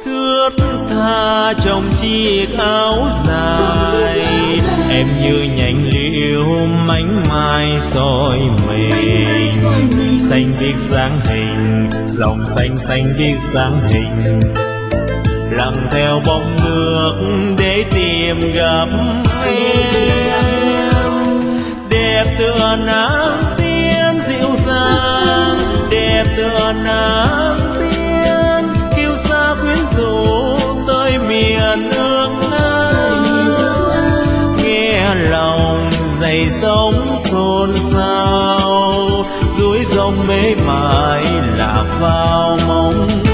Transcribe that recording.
thướt tha trong chiếc áo dài, em như nhành liễu mảnh mai soi mình. Xanh biếc dáng hình, dòng xanh xanh biếc dáng hình, lặng theo bóng nước để tìm gặp em. Đẹp tựa nắng tiên dịu dàng, đẹp tựa nắng tiên kiêu sa quyến rũ tới miền nước Nga. Nghe lòng dậy sóng xôn xao, dối rong mê mải lạc vào mong